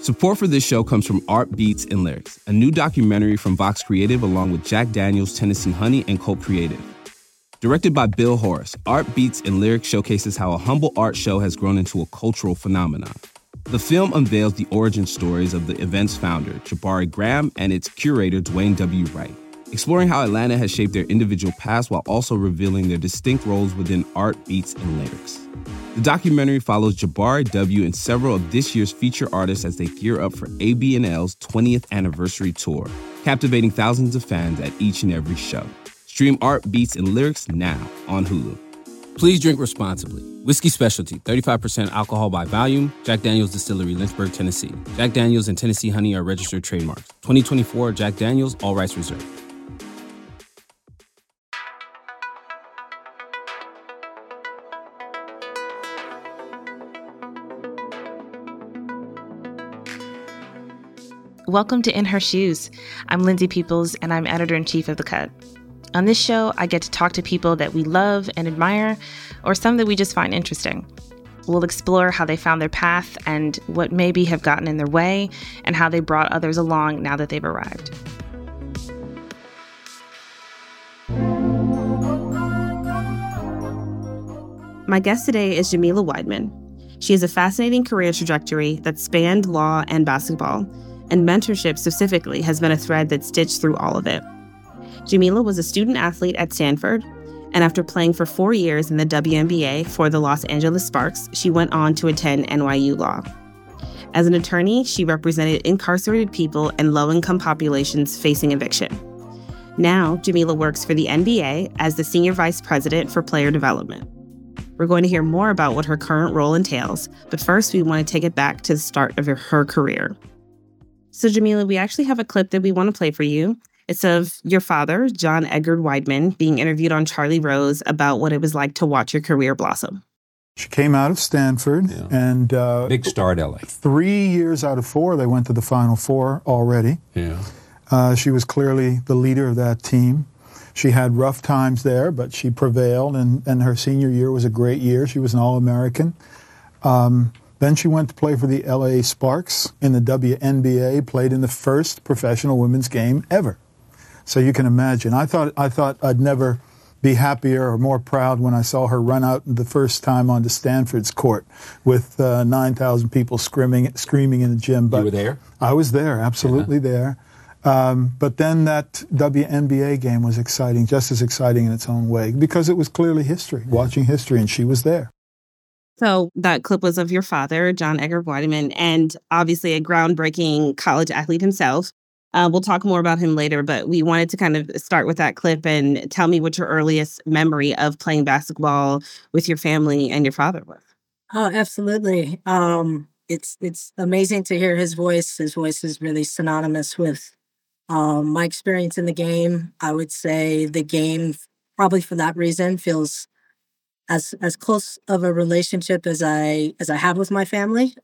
Support for this show comes from Art Beats and Lyrics, a new documentary from Vox Creative along with Jack Daniels, Tennessee Honey, and Cult Creative. Directed by Bill Horace, Art Beats and Lyrics showcases how a humble art show has grown into a cultural phenomenon. The film unveils the origin stories of the event's founder, Jabari Graham, and its curator, Dwayne W. Wright, exploring how Atlanta has shaped their individual paths while also revealing their distinct roles within Art Beats and Lyrics. The documentary follows Jabari W. and several of this year's feature artists as they gear up for ABNL's 20th anniversary tour, captivating thousands of fans at each and every show. Stream Art Beats and Lyrics now on Hulu. Please drink responsibly. Whiskey Specialty, 35% alcohol by volume. Jack Daniel's Distillery, Lynchburg, Tennessee. Jack Daniel's and Tennessee Honey are registered trademarks. 2024 Jack Daniel's, all rights reserved. Welcome to In Her Shoes. I'm Lindsay Peoples, and I'm editor-in-chief of The Cut. On this show, I get to talk to people that we love and admire, or some that we just find interesting. We'll explore how they found their path and what maybe have gotten in their way, and how they brought others along now that they've arrived. My guest today is Jamila Wideman. She has a fascinating career trajectory that spanned law and basketball, and mentorship specifically has been a thread that stitched through all of it. Jamila was a student athlete at Stanford, and after playing for 4 years in the WNBA for the Los Angeles Sparks, she went on to attend NYU Law. As an attorney, she represented incarcerated people and low-income populations facing eviction. Now, Jamila works for the NBA as the Senior Vice President for Player Development. We're going to hear more about what her current role entails, but first we want to take it back to the start of her career. So Jamila, we actually have a clip that we want to play for you. It's of your father, John Edgar Wideman, being interviewed on Charlie Rose about what it was like to watch your career blossom. She came out of Stanford, and big star at LA. 3 years out of 4, they went to the Final Four already. Yeah. She was clearly the leader of that team. She had rough times there, but she prevailed, and her senior year was a great year. She was an All-American. Then she went to play for the LA Sparks in the WNBA, played in the first professional women's game ever. So you can imagine. I thought I'd never be happier or more proud when I saw her run out the first time onto Stanford's court with 9,000 people screaming in the gym. But you were there? I was there, absolutely there. But then that WNBA game was exciting, just as exciting in its own way, because it was clearly history, watching history, and she was there. So that clip was of your father, John Edgar Wideman, and obviously a groundbreaking college athlete himself. We'll talk more about him later, but we wanted to kind of start with that clip and tell me what your earliest memory of playing basketball with your family and your father was. Oh, absolutely. It's amazing to hear his voice. His voice is really synonymous with my experience in the game. I would say the game, probably for that reason, feels as close of a relationship as I have with my family.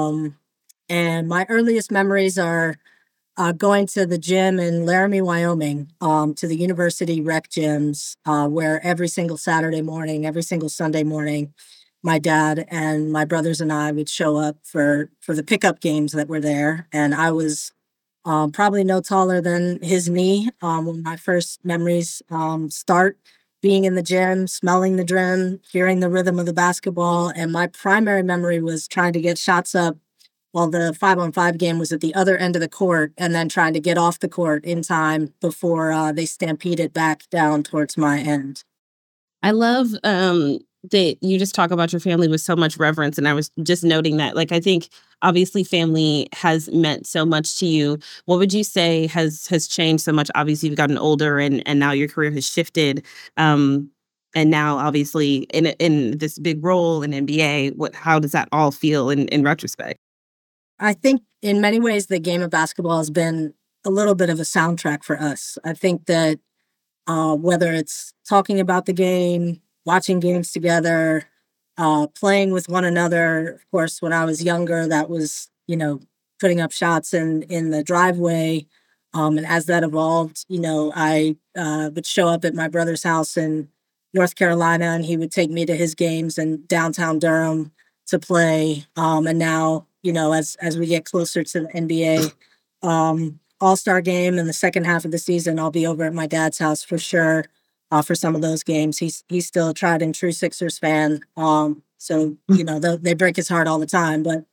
And my earliest memories are going to the gym in Laramie, Wyoming, to the university rec gyms, where every single Saturday morning, every single Sunday morning, my dad and my brothers and I would show up for the pickup games that were there. And I was probably no taller than his knee when my first memories start. Being in the gym, smelling the gym, hearing the rhythm of the basketball. And my primary memory was trying to get shots up while the 5-on-5 game was at the other end of the court, and then trying to get off the court in time before they stampeded back down towards my end. I love that you just talk about your family with so much reverence. And I was just noting that, like, I think obviously family has meant so much to you. What would you say has changed so much? Obviously, you've gotten older and now your career has shifted. And now, obviously, in this big role in NBA, how does that all feel in retrospect? I think in many ways, the game of basketball has been a little bit of a soundtrack for us. I think that whether it's talking about the game, watching games together, playing with one another. Of course, when I was younger, that was, putting up shots in the driveway. And as that evolved, I would show up at my brother's house in North Carolina, and he would take me to his games in downtown Durham to play. And now, as we get closer to the NBA All-Star game in the second half of the season, I'll be over at my dad's house for sure for some of those games. He's still a tried and true Sixers fan. So, they break his heart all the time. But,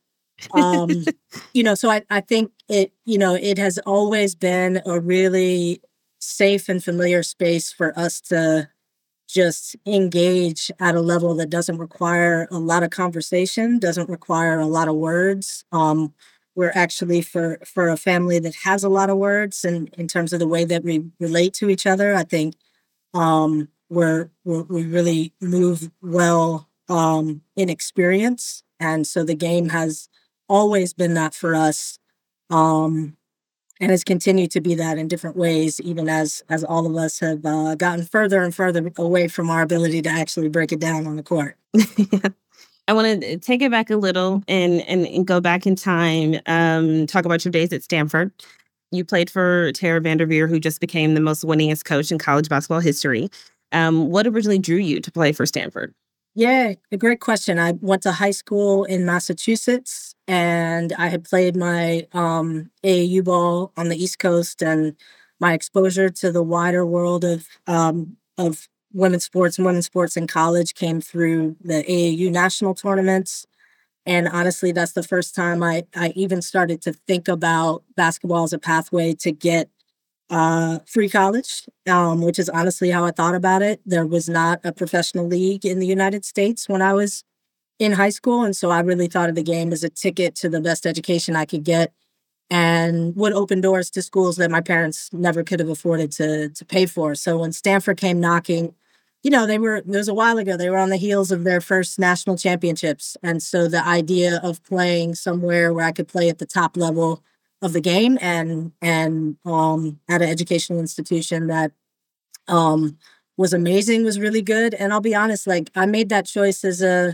so I think it has always been a really safe and familiar space for us to just engage at a level that doesn't require a lot of conversation, doesn't require a lot of words. We're actually for a family that has a lot of words, and in terms of the way that we relate to each other, I think we really move well in experience, and so the game has always been that for us, and has continued to be that in different ways, even as all of us have gotten further and further away from our ability to actually break it down on the court. I want to take it back a little and go back in time, talk about your days at Stanford. You played for Tara Vanderveer, who just became the most winningest coach in college basketball history. What originally drew you to play for Stanford? Yeah, a great question. I went to high school in Massachusetts, and I had played my AAU ball on the East Coast, and my exposure to the wider world of women's sports and women's sports in college came through the AAU national tournaments. And honestly, that's the first time I even started to think about basketball as a pathway to get free college, which is honestly how I thought about it. There was not a professional league in the United States when I was in high school. And so I really thought of the game as a ticket to the best education I could get and would open doors to schools that my parents never could have afforded to pay for. So when Stanford came knocking, it was a while ago, they were on the heels of their first national championships. And so the idea of playing somewhere where I could play at the top level of the game and at an educational institution that was amazing, was really good. And I'll be honest, I made that choice as a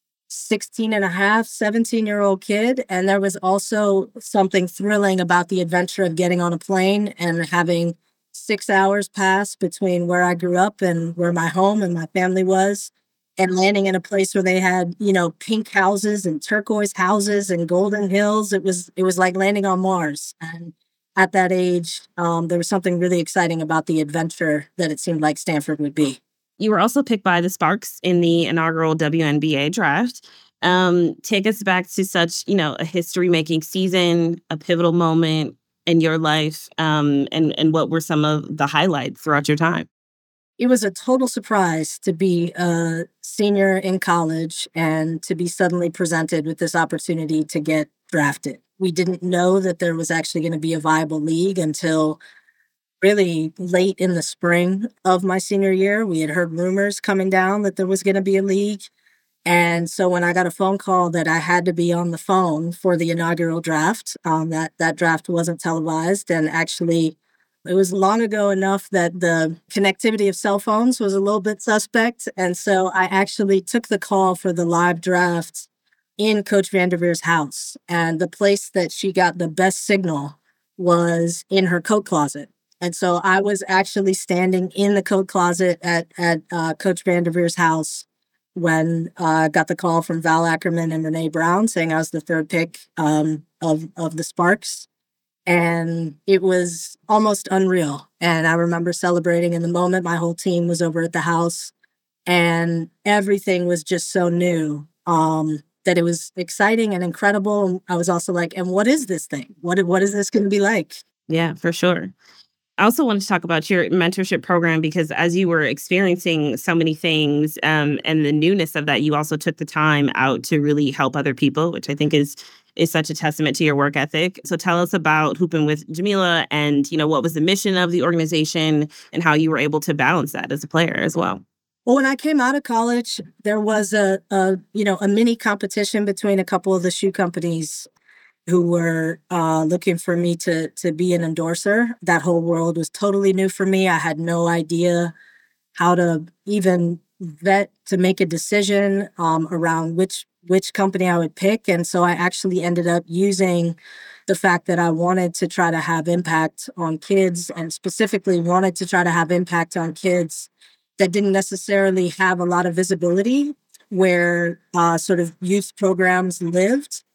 17-year-old kid. And there was also something thrilling about the adventure of getting on a plane and having 6 hours pass between where I grew up and where my home and my family was, and landing in a place where they had, pink houses and turquoise houses and golden hills. It was like landing on Mars. And at that age, there was something really exciting about the adventure that it seemed like Stanford would be. You were also picked by the Sparks in the inaugural WNBA draft. Take us back to such, a history-making season, a pivotal moment in your life, and what were some of the highlights throughout your time? It was a total surprise to be a senior in college and to be suddenly presented with this opportunity to get drafted. We didn't know that there was actually going to be a viable league until really late in the spring of my senior year. We had heard rumors coming down that there was going to be a league. And so when I got a phone call that I had to be on the phone for the inaugural draft, that draft wasn't televised. And actually, it was long ago enough that the connectivity of cell phones was a little bit suspect. And so I actually took the call for the live draft in Coach Vanderveer's house. And the place that she got the best signal was in her coat closet. And so I was actually standing in the coat closet at Coach Vanderveer's house when I got the call from Val Ackerman and Renee Brown saying I was the third pick of the Sparks. And it was almost unreal. And I remember celebrating in the moment. My whole team was over at the house, and everything was just so new that it was exciting and incredible. And I was also like, and what is this thing? What is this going to be like? Yeah, for sure. I also wanted to talk about your mentorship program, because as you were experiencing so many things and the newness of that, you also took the time out to really help other people, which I think is such a testament to your work ethic. So tell us about Hoopin' with Jamila and, what was the mission of the organization and how you were able to balance that as a player as well. Well, when I came out of college, there was a mini competition between a couple of the shoe companies who were looking for me to be an endorser. That whole world was totally new for me. I had no idea how to even vet to make a decision around which company I would pick. And so I actually ended up using the fact that I wanted to try to have impact on kids, and specifically wanted to try to have impact on kids that didn't necessarily have a lot of visibility where sort of youth programs lived.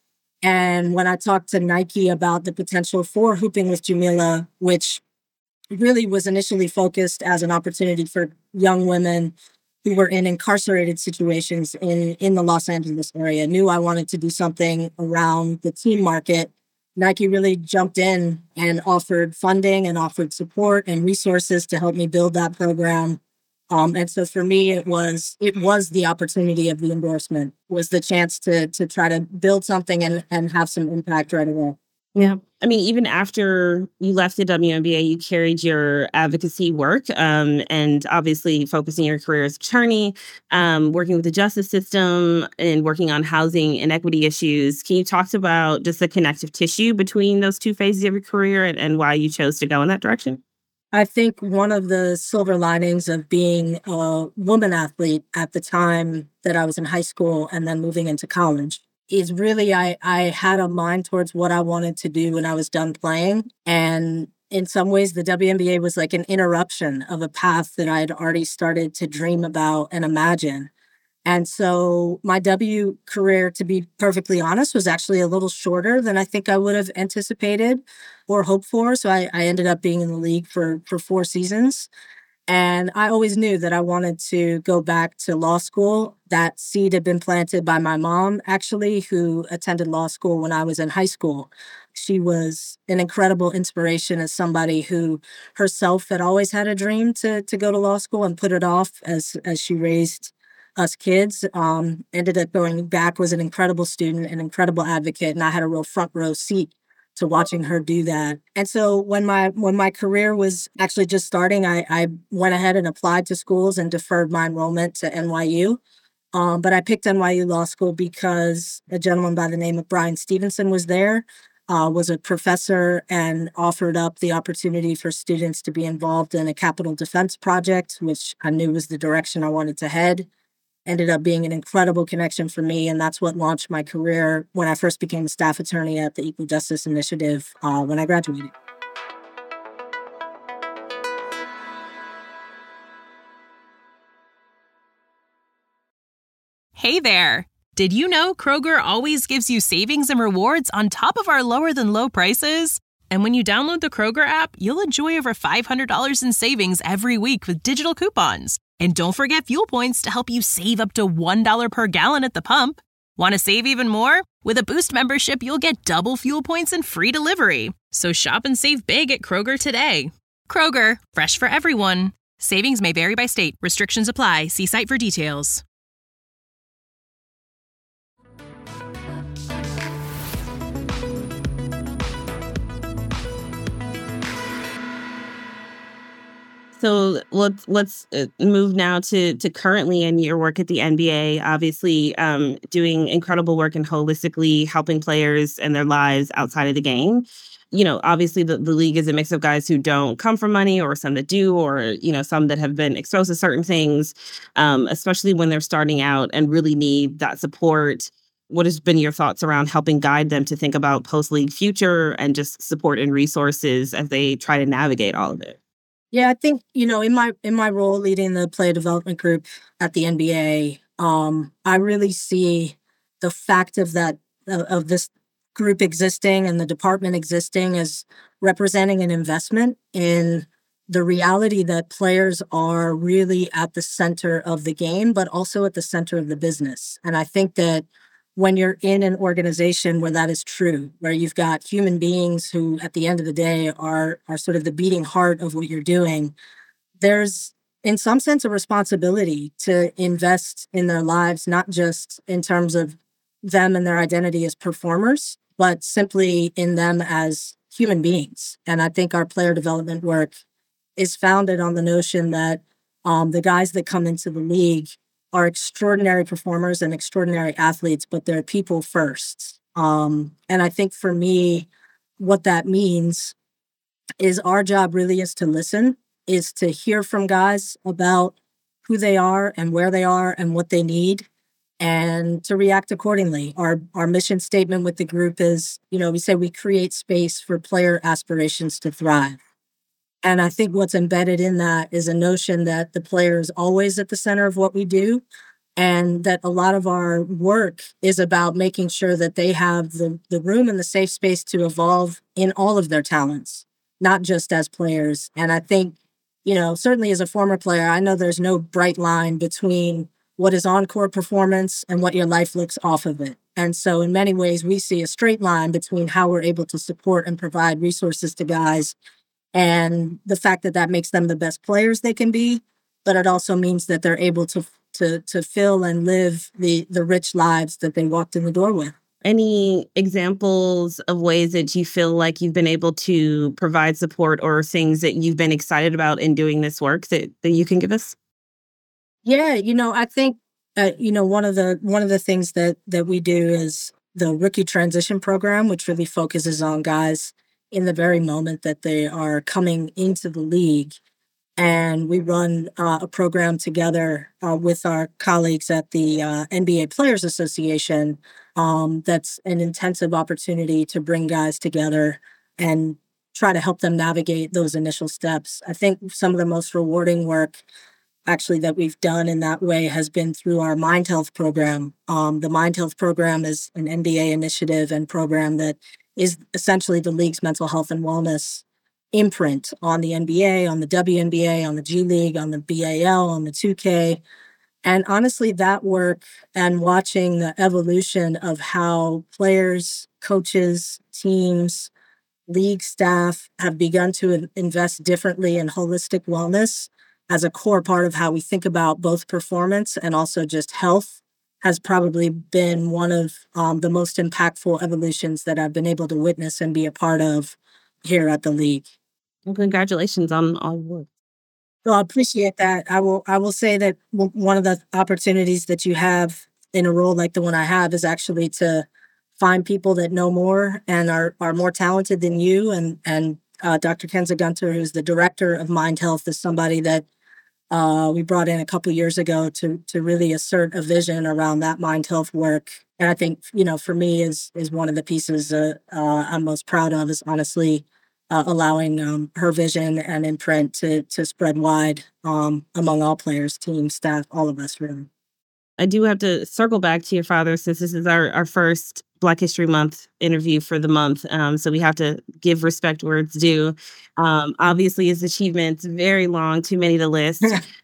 And when I talked to Nike about the potential for Hooping with Jamila, which really was initially focused as an opportunity for young women who were in incarcerated situations in the Los Angeles area, knew I wanted to do something around the teen market. Nike really jumped in and offered funding and offered support and resources to help me build that program. And so for me, it was the opportunity of the endorsement, was the chance to try to build something and have some impact right away. Yeah. I mean, even after you left the WNBA, you carried your advocacy work and obviously focusing your career as attorney, working with the justice system and working on housing inequity issues. Can you talk about just the connective tissue between those two phases of your career and why you chose to go in that direction? I think one of the silver linings of being a woman athlete at the time that I was in high school and then moving into college is really I had a mind towards what I wanted to do when I was done playing. And in some ways, the WNBA was like an interruption of a path that I'd already started to dream about and imagine. And so my W career, to be perfectly honest, was actually a little shorter than I think I would have anticipated or hoped for. So I ended up being in the league for 4 seasons. And I always knew that I wanted to go back to law school. That seed had been planted by my mom, actually, who attended law school when I was in high school. She was an incredible inspiration as somebody who herself had always had a dream to go to law school and put it off as she raised us kids. Ended up going back, was an incredible student, an incredible advocate, and I had a real front row seat to watching her do that. And so when my career was actually just starting, I went ahead and applied to schools and deferred my enrollment to NYU. But I picked NYU Law School because a gentleman by the name of Brian Stevenson was there, was a professor, and offered up the opportunity for students to be involved in a capital defense project, which I knew was the direction I wanted to head. Ended up being an incredible connection for me, and that's what launched my career when I first became a staff attorney at the Equal Justice Initiative when I graduated. Hey there! Did you know Kroger always gives you savings and rewards on top of our lower-than-low prices? And when you download the Kroger app, you'll enjoy over $500 in savings every week with digital coupons. And don't forget fuel points to help you save up to $1 per gallon at the pump. Want to save even more? With a Boost membership, you'll get double fuel points and free delivery. So shop and save big at Kroger today. Kroger, fresh for everyone. Savings may vary by state. Restrictions apply. See site for details. So let's move now to currently in your work at the NBA, obviously doing incredible work and holistically helping players and their lives outside of the game. You know, obviously the league is a mix of guys who don't come from money or some that do, or, you know, some that have been exposed to certain things, especially when they're starting out and really need that support. What has been your thoughts around helping guide them to think about post-league future and just support and resources as they try to navigate all of it? Yeah, I think, you know, in my role leading the player development group at the NBA, I really see the fact of this group existing and the department existing as representing an investment in the reality that players are really at the center of the game, but also at the center of the business. And I think that when you're in an organization where that is true, where you've got human beings who at the end of the day are sort of the beating heart of what you're doing, there's in some sense a responsibility to invest in their lives, not just in terms of them and their identity as performers, but simply in them as human beings. And I think our player development work is founded on the notion that the guys that come into the league are extraordinary performers and extraordinary athletes, but they're people first. And I think for me, what that means is our job really is to listen, is to hear from guys about who they are and where they are and what they need, and to react accordingly. Our mission statement with the group is, you know, we say we create space for player aspirations to thrive. And I think what's embedded in that is a notion that the player is always at the center of what we do, and that a lot of our work is about making sure that they have the room and the safe space to evolve in all of their talents, not just as players. And I think, certainly as a former player, I know there's no bright line between what is on-court performance and what your life looks off of it. And so in many ways, we see a straight line between how we're able to support and provide resources to guys and the fact that that makes them the best players they can be, but it also means that they're able to fill and live the rich lives that they walked in the door with. Any examples of ways that you feel like you've been able to provide support or things that you've been excited about in doing this work that you can give us? Yeah, I think one of the things that we do is the rookie transition program, which really focuses on guys in the very moment that they are coming into the league. And we run a program together with our colleagues at the NBA Players Association. That's an intensive opportunity to bring guys together and try to help them navigate those initial steps. I think some of the most rewarding work actually that we've done in that way has been through our Mind Health program. The Mind Health program is an NBA initiative and program that is essentially the league's mental health and wellness imprint on the NBA, on the WNBA, on the G League, on the BAL, on the 2K. And honestly, that work and watching the evolution of how players, coaches, teams, league staff have begun to invest differently in holistic wellness as a core part of how we think about both performance and also just health has probably been one of the most impactful evolutions that I've been able to witness and be a part of here at the league. Well, congratulations on all your work. Well, I appreciate that. I will say that one of the opportunities that you have in a role like the one I have is actually to find people that know more and are more talented than you. And Dr. Kenza Gunter, who's the director of Mind Health, is somebody that we brought in a couple years ago to really assert a vision around that Mind Health work. And I think, for me is one of the pieces I'm most proud of is honestly allowing her vision and imprint to spread wide among all players, team, staff, all of us, really. I do have to circle back to your father since this is our first Black History Month interview for the month. So we have to give respect where it's due. Obviously, his achievements, very long, too many to list.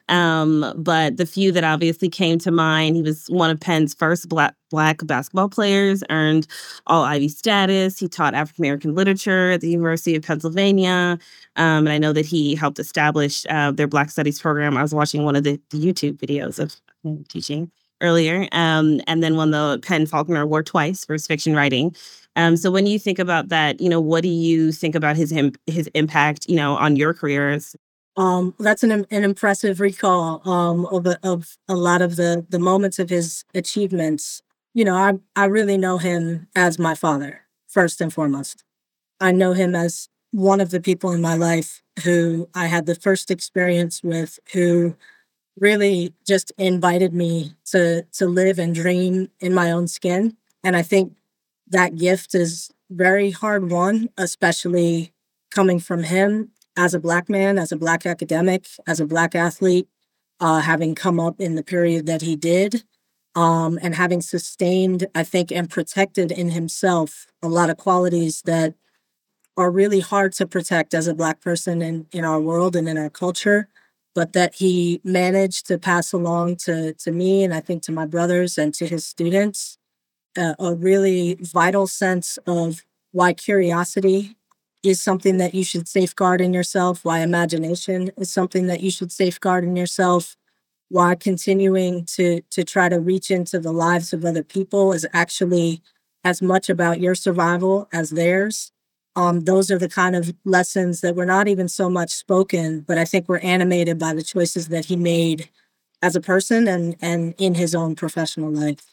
But the few that obviously came to mind, he was one of Penn's first Black basketball players, earned all Ivy status. He taught African American literature at the University of Pennsylvania. And I know that he helped establish their Black Studies program. I was watching one of the YouTube videos of him teaching earlier, and then won the Penn Faulkner Award twice for his fiction writing. So when you think about that, what do you think about his impact, on your careers? That's an impressive recall of a lot of the moments of his achievements. I really know him as my father, first and foremost. I know him as one of the people in my life who I had the first experience with, who really just invited me to live and dream in my own skin. And I think that gift is very hard won, especially coming from him as a Black man, as a Black academic, as a Black athlete, having come up in the period that he did, and having sustained, I think, and protected in himself a lot of qualities that are really hard to protect as a Black person in our world and in our culture, but that he managed to pass along to me and I think to my brothers and to his students, a really vital sense of why curiosity is something that you should safeguard in yourself, why imagination is something that you should safeguard in yourself, why continuing to try to reach into the lives of other people is actually as much about your survival as theirs. Those are the kind of lessons that were not even so much spoken, but I think were animated by the choices that he made as a person and in his own professional life.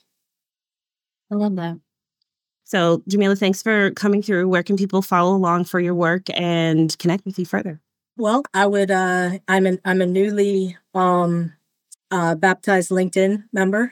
I love that. So, Jamila, thanks for coming through. Where can people follow along for your work and connect with you further? Well, I would. I'm a newly baptized LinkedIn member,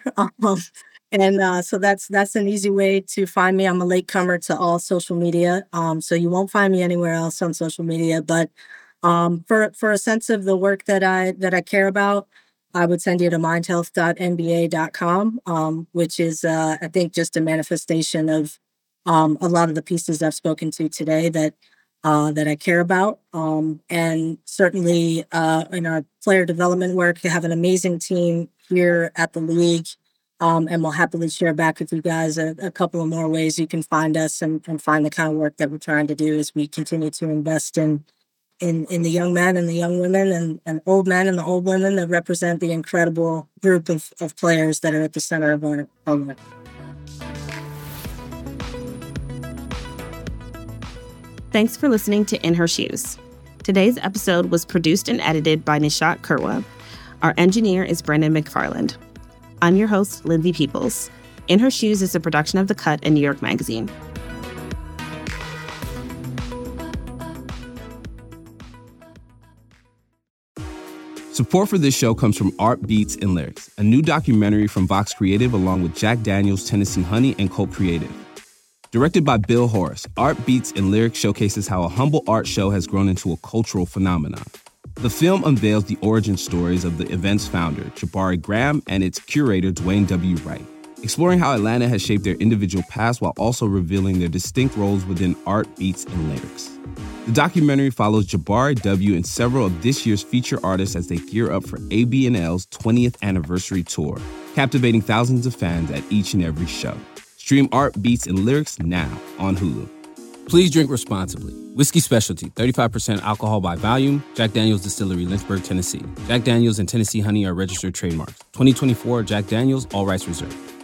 and so that's an easy way to find me. I'm a latecomer to all social media, so you won't find me anywhere else on social media. But for a sense of the work that I care about, I would send you to mindhealth.nba.com, which is, I think, just a manifestation of a lot of the pieces I've spoken to today that I care about. And certainly in our player development work, we have an amazing team here at the league. And we'll happily share back with you guys a couple of more ways you can find us and find the kind of work that we're trying to do as we continue to invest in the young men and the young women and old men and the old women that represent the incredible group of players that are at the center of our program. Thanks for listening to In Her Shoes. Today's episode was produced and edited by Nishat Kurwa. Our engineer is Brendan McFarland. I'm your host, Lindsay Peoples. In Her Shoes is a production of The Cut and New York Magazine. Support for this show comes from Art Beats and Lyrics, a new documentary from Vox Creative along with Jack Daniels, Tennessee Honey, and Colt Creative. Directed by Bill Horace, Art Beats and Lyrics showcases how a humble art show has grown into a cultural phenomenon. The film unveils the origin stories of the event's founder, Jabari Graham, and its curator, Dwayne W. Wright, exploring how Atlanta has shaped their individual paths while also revealing their distinct roles within Art Beats and Lyrics. The documentary follows Jabari W. and several of this year's feature artists as they gear up for ABNL's 20th anniversary tour, captivating thousands of fans at each and every show. Stream Art Beats and Lyrics now on Hulu. Please drink responsibly. Whiskey Specialty, 35% alcohol by volume. Jack Daniels Distillery, Lynchburg, Tennessee. Jack Daniels and Tennessee Honey are registered trademarks. 2024 Jack Daniels, all rights reserved.